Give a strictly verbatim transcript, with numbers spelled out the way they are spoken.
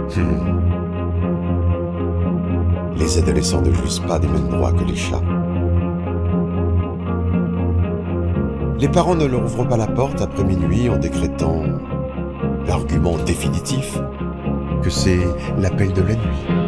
Hmm. Les adolescents ne jouissent pas des mêmes droits que les chats. Les parents ne leur ouvrent pas la porte après minuit en décrétant l'argument définitif que c'est l'appel de la nuit.